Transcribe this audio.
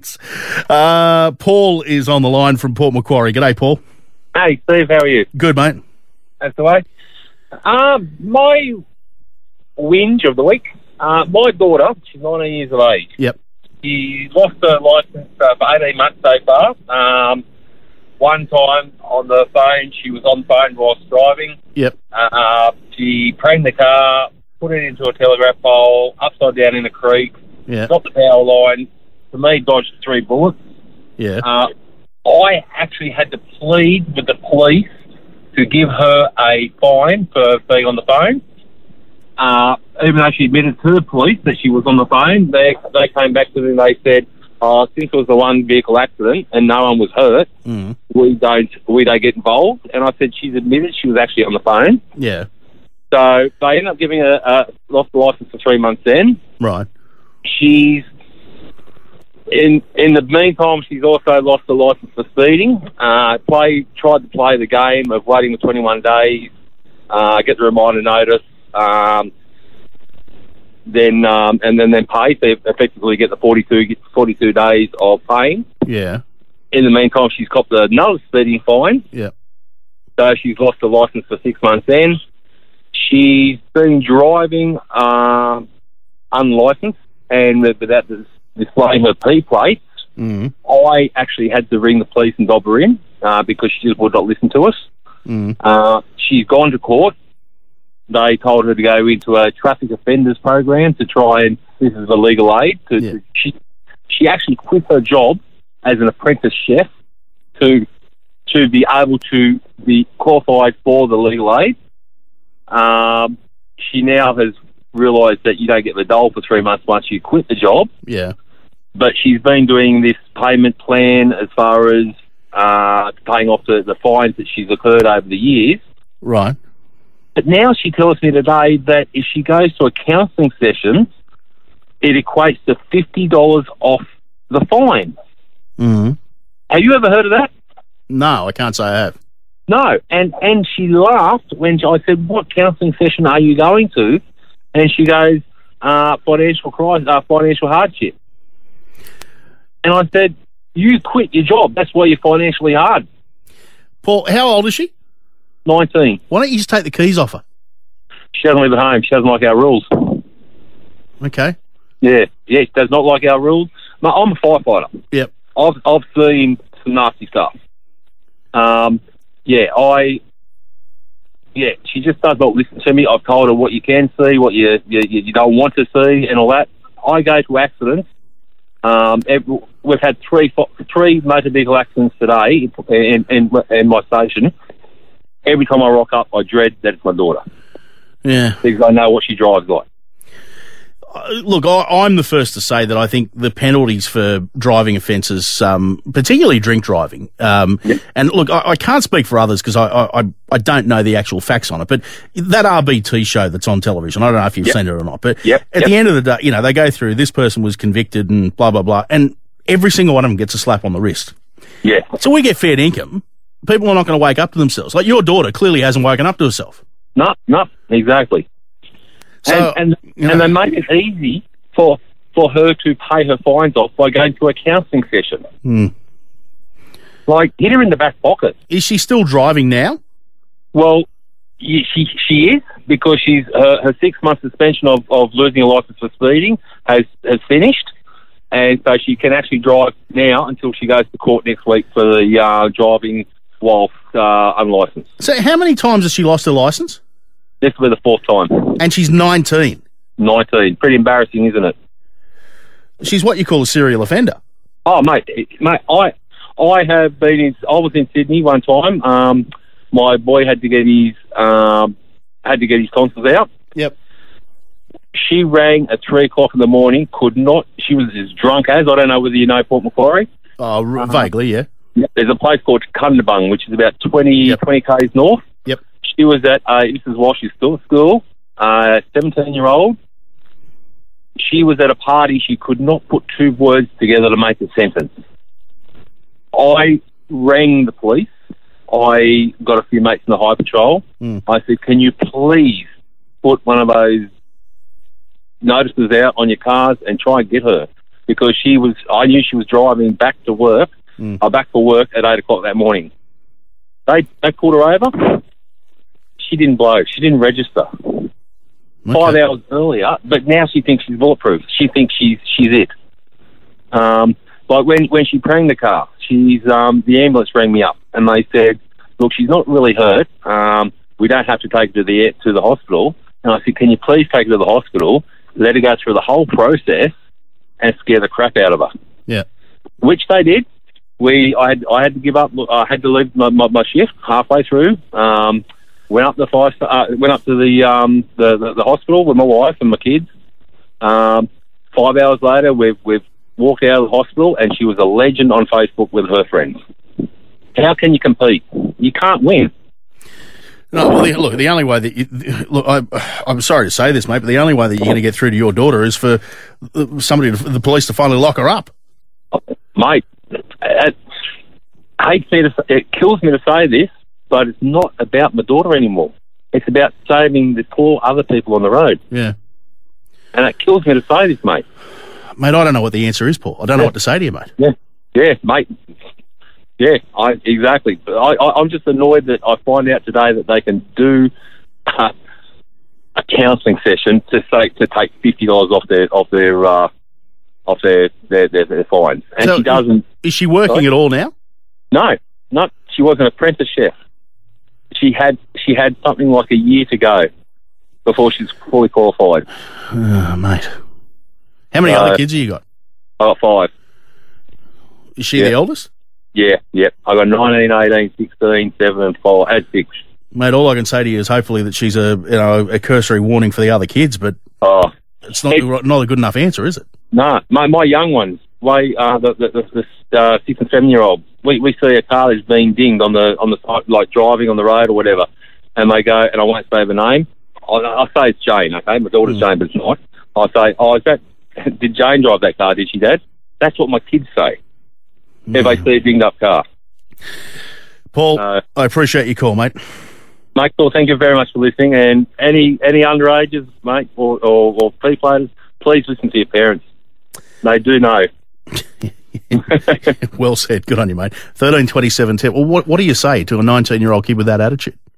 Paul is on the line from Port Macquarie. G'day, Paul. Hey, Steve, how are you? Good, mate. That's the way. My whinge of the week, my daughter, she's 19 years of age. Yep. She lost her licence for 18 months so far. One time on the phone, she was on the phone whilst driving. Yep. She pranged the car, put it into a telegraph pole, upside down in a creek, Yeah. got the power line. For me, dodged 3 bullets. Yeah. I actually had to plead with the police to give her a fine for being on the phone. Even though she admitted to the police that she was on the phone, they came back to me and they said, since it was a one-vehicle accident and no one was hurt, we don't get involved. And I said, she's admitted she was actually on the phone. Yeah. So they ended up giving her lost the licence for 3 months then. Right. She's... In the meantime, she's also lost the licence for speeding. Tried to play the game of waiting for 21 days, get the reminder notice, then pay. So effectively get the 42 days of paying. Yeah. In the meantime, she's copped another speeding fine. Yeah. So she's lost the licence for 6 months then. She's been driving unlicensed and without displaying her P plates. I actually had to ring the police and dob her in because she just would not listen to us. She's gone to court. They told her to go into a traffic offenders program to try and, this is a legal aid. She actually quit her job as an apprentice chef to be able to be qualified for the legal aid. She now has realised that you don't get the dole for 3 months once you quit the job. Yeah. But she's been doing this payment plan as far as paying off the fines that she's incurred over the years. Right. But now she tells me today that if she goes to a counselling session, it equates to $50 off the fine. Have you ever heard of that? No, I can't say I have. No. And she laughed when I said, what counselling session are you going to? And she goes, financial hardship. And I said, you quit your job. That's why you're financially hard. Paul, how old is she? 19. Why don't you just take the keys off her? She doesn't live at home. She doesn't like our rules. Okay. Yeah, she does not like our rules. I'm a firefighter. Yep. I've seen some nasty stuff. She just does not listen to me. I've told her what you can see, what you don't want to see, and all that. I go to accidents. We've had three motor vehicle accidents today in my station. Every time I rock up, I dread that it's my daughter. Yeah. Because I know what she drives like. Look, I'm the first to say that I think the penalties for driving offences, particularly drink driving, and look, I can't speak for others because I don't know the actual facts on it, but that RBT show that's on television, I don't know if you've seen it or not, but at the end of the day, they go through, this person was convicted and blah, blah, blah, and every single one of them gets a slap on the wrist. Yeah. So we get fair income. People are not going to wake up to themselves. Like your daughter clearly hasn't woken up to herself. No, exactly. So, and they make it easy for her to pay her fines off by going to a counselling session. Like, hit her in the back pocket. Is she still driving now? Well, she is, because she's her 6-month suspension of losing a licence for speeding has finished, and so she can actually drive now until she goes to court next week for the driving whilst unlicensed. So how many times has she lost her licence? This will be the 4th time. And she's 19. 19. Pretty embarrassing, isn't it? She's what you call a serial offender. Oh, mate, I have been I was in Sydney one time. My boy had to get his tonsils out. Yep. She rang at 3 o'clock in the morning. She was as drunk as, I don't know whether you know Port Macquarie. Oh, vaguely, yeah. There's a place called Cundabung, which is about 20 k's north. Yep. She was at, this is while she's still at school, 17-year-old. She was at a party. She could not put 2 words together to make a sentence. I rang the police. I got a few mates in the High Patrol. I said, can you please put one of those notices out on your cars and try and get her? because I knew she was driving back to work, back for work at 8 o'clock that morning. They pulled her over. She didn't blow. She didn't register. Okay. 5 hours earlier, but now she thinks she's bulletproof. She thinks she's it. Like when she pranged the car, the ambulance rang me up and they said, "Look, she's not really hurt. We don't have to take her to the hospital." And I said, "Can you please take her to the hospital, let her go through the whole process, and scare the crap out of her?" Yeah, which they did. I had to give up. I had to leave my shift halfway through. Went up to the hospital with my wife and my kids. 5 hours later, we've walked out of the hospital, and she was a legend on Facebook with her friends. How can you compete? You can't win. No, well, the only way that I'm sorry to say this, mate, but the only way that you're going to get through to your daughter is for the police to finally lock her up. Mate, it kills me to say this, but it's not about my daughter anymore. It's about saving the poor other people on the road. Yeah. And it kills me to say this, mate. Mate, I don't know what the answer is, Paul. I don't know what to say to you, mate. Yeah, mate. Yeah, exactly. I'm just annoyed that I find out today that they can do a counselling session to take $50 off their fines, and so she doesn't. Is she working at all now? No, not. She was an apprentice chef. She had something like a year to go before she's fully qualified. Oh, mate. How many other kids have you got? I got 5. Is she the eldest? Yeah. I got 19, 18, 16, 7, and 5. I had 6. Mate, all I can say to you is hopefully that she's a cursory warning for the other kids, but it's not a good enough answer, is it? No, my young ones, the 6 and 7 year old, we see a car that's being dinged on the side, like driving on the road or whatever, and they go, and I won't say the name. I say it's Jane, okay? My daughter's Jane, but it's not. I say, did Jane drive that car? Did she, Dad? That's what my kids say if they see a dinged up car. Paul, I appreciate your call, mate. Mate, Paul, thank you very much for listening. And any underages, mate, or pre-platers, please listen to your parents. They do know. Well said. Good on you, mate. 13 27 10. Well, what do you say to a 19-year-old kid with that attitude?